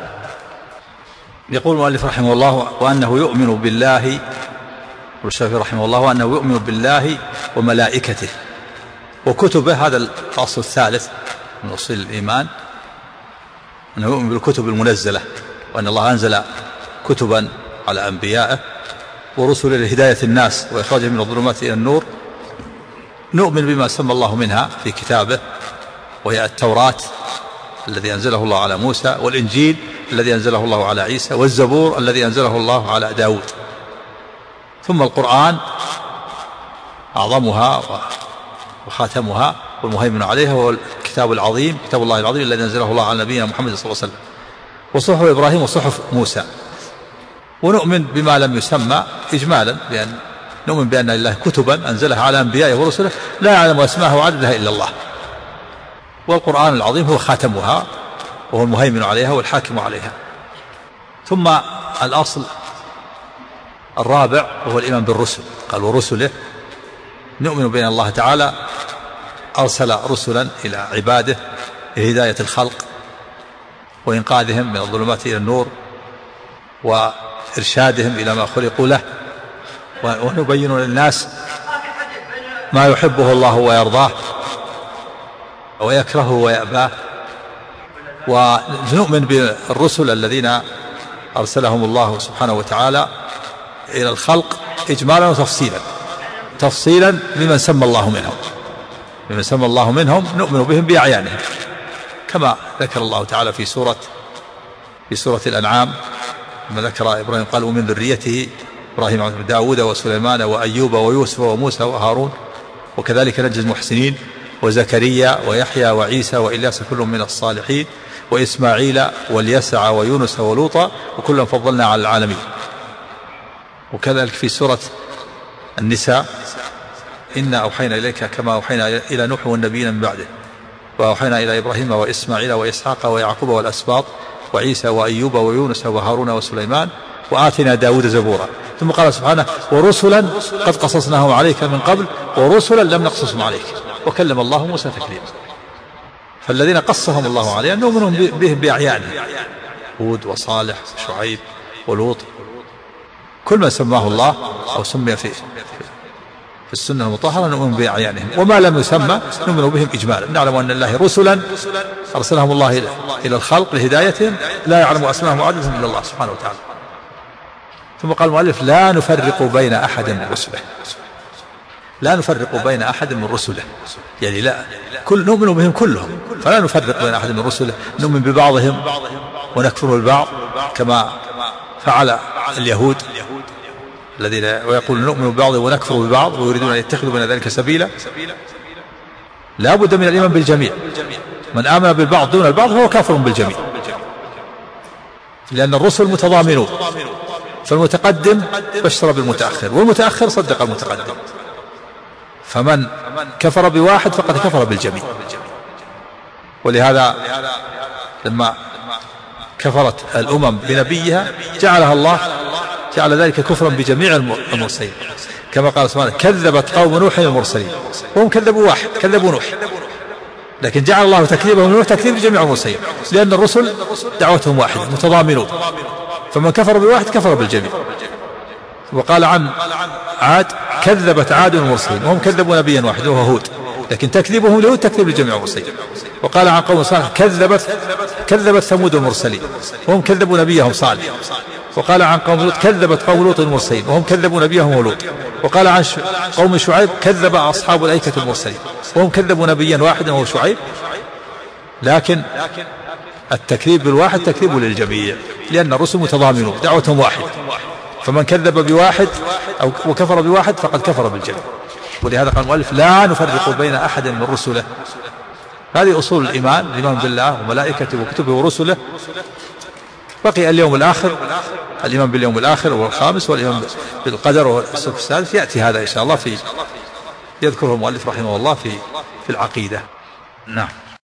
Speaker 2: يقول المؤلف رحمه الله: وأنه يؤمن بالله، والشافعي رحمه الله: وأنه يؤمن بالله وملائكته وكتبه. هذا الأصل الثالث من أصول الإيمان، أنه يؤمن بالكتب المنزلة، وأن الله أنزل كتبا على أنبيائه ورسل لهداية الناس وإخراجهم من الظلمات إلى النور. نؤمن بما سمى الله منها في كتابه، وهي التوراة الذي أنزله الله على موسى، والإنجيل الذي أنزله الله على عيسى، والزبور الذي أنزله الله على داود. ثم القرآن أعظمها وخاتمها والمهيمن عليها، وهو الكتاب العظيم، كتاب الله العظيم الذي أنزله الله على نبينا محمد صلى الله عليه وسلم، وصحف إبراهيم وصحف موسى. ونؤمن بما لم يسمى إجمالا، بأن نؤمن بأن لله كتبا أنزلها على أنبيائه ورسله لا يعلم أسماءها وعددها إلا الله، والقرآن العظيم هو خاتمها وهو المهيمن عليها والحاكم عليها. ثم الأصل الرابع وهو الإيمان بالرسل. قال: ورسله. نؤمن بأن الله تعالى أرسل رسلا إلى عباده لهداية الخلق وإنقاذهم من الظلمات إلى النور وإرشادهم إلى ما خلقوا له، ونبين للناس ما يحبه الله ويرضاه ويكرهه ويأباه. ونؤمن بالرسل الذين أرسلهم الله سبحانه وتعالى إلى الخلق إجمالا وتفصيلا، تفصيلا لمن سمى الله منهم، لمن سمى الله منهم نؤمن بهم بأعيانهم، كما ذكر الله تعالى في سورة في سورة الأنعام لما ذكر إبراهيم قال: ومن ذريته إبراهيم وداود وسليمان وأيوب ويوسف وموسى وهارون وكذلك نجزي المحسنين، وزكريا ويحيى وعيسى وإلياس كل من الصالحين، وإسماعيل واليسع ويونس ولوطا وكلا فضلنا على العالمين. وكذلك في سورة النساء: إنا أوحينا إليك كما أوحينا إلى نوح والنبيين من بعده، وأوحينا إلى إبراهيم وإسماعيل وإسحاق ويعقوب والأسباط وعيسى وأيوب ويونس وهارون وسليمان وآتنا داود زبورا. ثم قال سبحانه: ورسلا قد قصصناهم عليك من قبل ورسلا لم نقصصهم عليك وكلم الله موسى تكليما. فالذين قصهم الله عليه نؤمن بهم بأعيانهم، هود وصالح وشعيب ولوط، كل ما سماه الله أو سمي في السنة المطهرة نؤمن بأعيانهم، وما لم يسمى نؤمن بهم إجمالا. نعلم أن الله رسلا أرسلهم الله إلى الخلق لهدايتهم لا يعلم أسماءهم وعددهم إلا الله سبحانه وتعالى. ثم قال المؤلف لا نفرق بين أحد من رسله، لا نفرق بين أحد من رسله، يعني لا كل نؤمن بهم كلهم، فلا نفرق بين أحد من رسله، نؤمن ببعضهم ونكفر بالبعض كما فعل اليهود الذين ويقول نؤمن ببعض ونكفر ببعض ويريدون أن يتخذوا بين ذلك سبيلا. لا بد من الإيمان بالجميع، من آمن بالبعض دون البعض فهو كافر بالجميع، لأن الرسل متضامنون، فالمتقدم بشر بالمتأخر والمتأخر صدق المتقدم، فمن كفر بواحد فقد كفر بالجميع. ولهذا لما كفرت الأمم بنبيها جعلها الله جعل ذلك كفرا بجميع المرسلين، كما قال سبحانه كذبت قوم نوح المرسلين، وهم كذبوا واحد كذبوا نوح، لكن جعل الله تكذيبهم نوح تكذيب جميع المرسلين، لأن الرسل دعوتهم واحدة متضامنون، فمن كفر بواحد كفر بالجميع. وقال عن عاد كذبت عاد المرسلين وهم كذبوا نبيا واحد وهو هود، لكن تكذيبهم لهود تكذيب لجميع المرسلين. وقال عن قوم صالح كذبت كذبت ثمود المرسلين وهم كذبوا نبيهم صالح. وقال عن قوم لوط كذبت قوم لوط المرسلين وهم كذبوا نبيهم ولوط. وقال عن قوم شعيب كذب أصحاب الأيكة المرسلين وهم كذبوا نبيا واحدا وهو شعيب. لكن التكذيب بالواحد تكذيب للجميع، لأن الرسل متضامنون دعوتهم واحد، فمن كذب بواحد أو وكفر بواحد فقد كفر بالجميع. ولهذا قال المؤلف لا نفرق بين أحد من رسله. هذه أصول الإيمان، الإيمان بالله وملائكته وكتبه ورسله. بقي اليوم الآخر، الإيمان باليوم الآخر والخامس، والإيمان بالقدر والصف السادس، يأتي هذا إن شاء الله في يذكره المؤلف رحمه الله في في العقيدة. نعم.